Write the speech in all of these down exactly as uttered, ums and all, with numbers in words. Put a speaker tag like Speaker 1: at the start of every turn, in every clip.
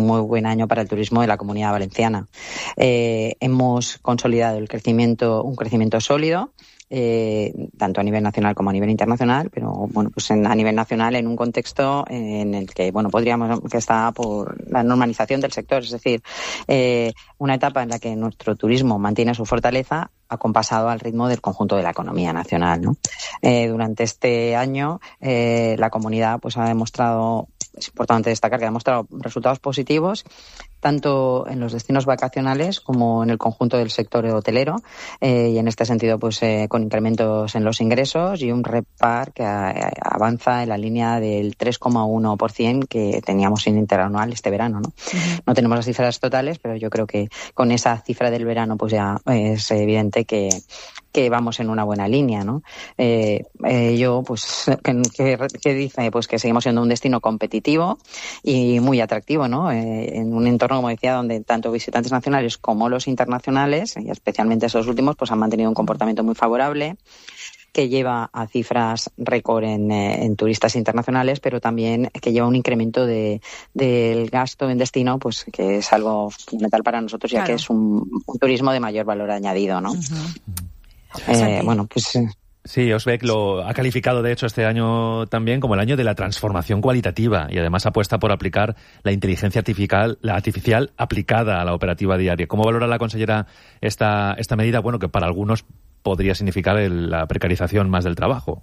Speaker 1: muy buen año para el turismo de la Comunidad Valenciana. Eh, hemos consolidado el crecimiento, un crecimiento sólido, Eh, tanto a nivel nacional como a nivel internacional, pero bueno, pues en, a nivel nacional en un contexto en el que bueno podríamos que está por la normalización del sector, es decir, eh, una etapa en la que nuestro turismo mantiene su fortaleza acompasado al ritmo del conjunto de la economía nacional, ¿no? Eh, durante este año eh, la comunidad pues ha demostrado, es importante destacar que ha demostrado resultados positivos tanto en los destinos vacacionales como en el conjunto del sector hotelero, eh, y en este sentido pues eh, con incrementos en los ingresos y un RevPAR que a, avanza en la línea del tres coma uno por ciento que teníamos en interanual este verano, ¿no? Uh-huh. No tenemos las cifras totales, pero yo creo que con esa cifra del verano pues ya es evidente que que vamos en una buena línea, ¿no? Eh, eh, yo, pues, que, que, que dice, pues que seguimos siendo un destino competitivo y muy atractivo, ¿no? Eh, en un entorno, como decía, donde tanto visitantes nacionales como los internacionales, y especialmente esos últimos, pues han mantenido un comportamiento muy favorable, que lleva a cifras récord en, eh, en turistas internacionales, pero también que lleva un incremento de del gasto en destino, pues que es algo fundamental para nosotros, ya claro. que es un, un turismo de mayor valor añadido, ¿no? Uh-huh. Eh, bueno, pues eh,
Speaker 2: Sí, Osbeck lo ha calificado, de hecho, este año también como el año de la transformación cualitativa y además apuesta por aplicar la inteligencia artificial, la artificial aplicada a la operativa diaria. ¿Cómo valora la consellera esta, esta medida? Bueno, que para algunos podría significar el, la precarización más del trabajo.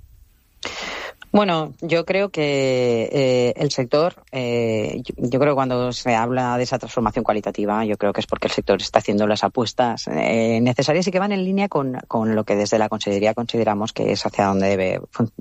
Speaker 1: Bueno, yo creo que eh, el sector, eh, yo, yo creo que cuando se habla de esa transformación cualitativa, yo creo que es porque el sector está haciendo las apuestas eh, necesarias y que van en línea con, con lo que desde la Consellería consideramos que es hacia donde debe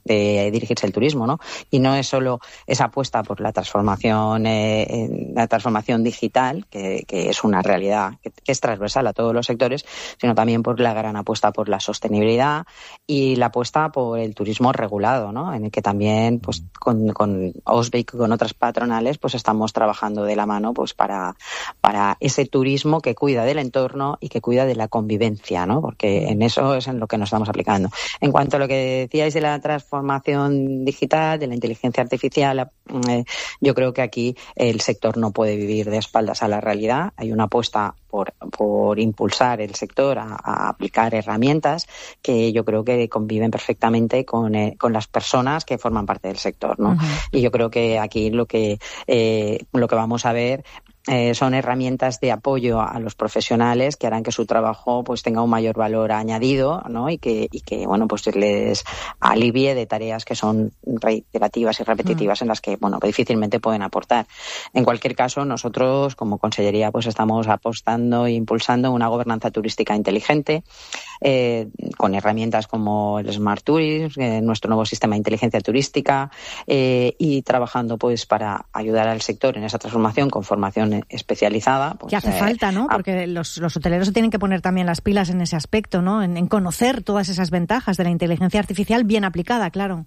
Speaker 1: de dirigirse el turismo, ¿no? Y no es solo esa apuesta por la transformación, eh, la transformación digital, que, que es una realidad que, que es transversal a todos los sectores, sino también por la gran apuesta por la sostenibilidad y la apuesta por el turismo regulado, ¿no? En el que también pues con, con Osbeck y con otras patronales pues estamos trabajando de la mano pues para para ese turismo que cuida del entorno y que cuida de la convivencia, ¿no? Porque en eso es en lo que nos estamos aplicando. En cuanto a lo que decíais de la transformación digital, de la inteligencia artificial, eh, yo creo que aquí el sector no puede vivir de espaldas a la realidad. Hay una apuesta por por impulsar el sector a, a aplicar herramientas que yo creo que conviven perfectamente con eh, con las personas que forman parte del sector, ¿no? Uh-huh. Y yo creo que aquí lo que eh, lo que vamos a ver Eh, son herramientas de apoyo a los profesionales que harán que su trabajo pues tenga un mayor valor añadido, ¿no? Y que, y que bueno, pues les alivie de tareas que son reiterativas y repetitivas mm. en las que, bueno, difícilmente pueden aportar. En cualquier caso, nosotros como Consellería pues estamos apostando e impulsando una gobernanza turística inteligente, eh, con herramientas como el Smart Tourism, eh, nuestro nuevo sistema de inteligencia turística, eh, y trabajando pues para ayudar al sector en esa transformación con formación especializada. Pues,
Speaker 3: que hace eh, falta, ¿no? Porque los, los hoteleros se tienen que poner también las pilas en ese aspecto, ¿no? En, en conocer todas esas ventajas de la inteligencia artificial bien aplicada, claro.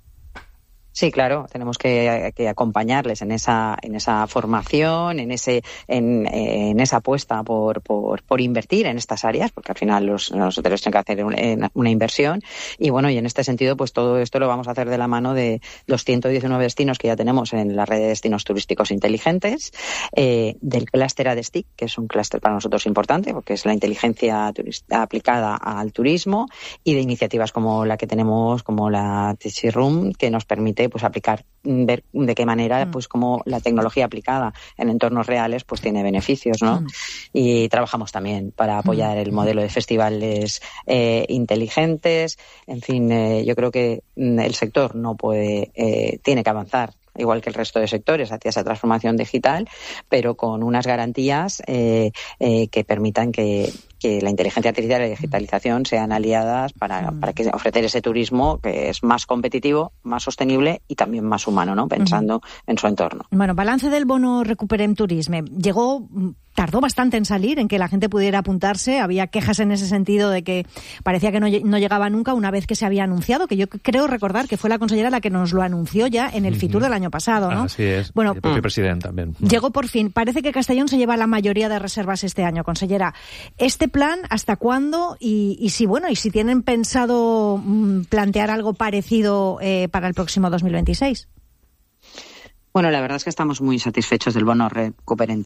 Speaker 1: Sí, claro, tenemos que, que acompañarles en esa en esa formación, en ese en, en esa apuesta por, por por invertir en estas áreas, porque al final los, los hoteleros tienen que hacer una, una inversión y bueno, y en este sentido pues todo esto lo vamos a hacer de la mano de los ciento diecinueve destinos que ya tenemos en la red de destinos turísticos inteligentes, eh, del clúster ADSTIC, que es un clúster para nosotros importante porque es la inteligencia turista aplicada al turismo, y de iniciativas como la que tenemos, como la Teaching Room, que nos permite pues aplicar, ver de qué manera pues como la tecnología aplicada en entornos reales pues tiene beneficios, ¿no? Mm. Y trabajamos también para apoyar el modelo de festivales eh, inteligentes. En fin, eh, yo creo que el sector no puede, eh, tiene que avanzar igual que el resto de sectores, hacia esa transformación digital, pero con unas garantías eh, eh, que permitan que, que la inteligencia artificial y la digitalización sean aliadas para, para que ofrecer ese turismo que es más competitivo, más sostenible y también más humano, ¿no? Pensando uh-huh. en su entorno.
Speaker 3: Bueno, balance del bono Recuperem Turisme. Llegó, tardó bastante en salir, en que la gente pudiera apuntarse. Había quejas en ese sentido de que parecía que no, no llegaba nunca una vez que se había anunciado, que yo creo recordar que fue la consellera la que nos lo anunció ya en el uh-huh. Fitur del año pasado, ¿no?
Speaker 2: Así es.
Speaker 3: Bueno,
Speaker 2: el propio mm. presidente también.
Speaker 3: Llegó por fin. Parece que Castellón se lleva la mayoría de reservas este año, consellera. ¿Este plan hasta cuándo? Y, y si, bueno, y si tienen pensado mm, plantear algo parecido eh, para el próximo dos mil veintiséis.
Speaker 1: Bueno, la verdad es que estamos muy satisfechos del bono Recuperem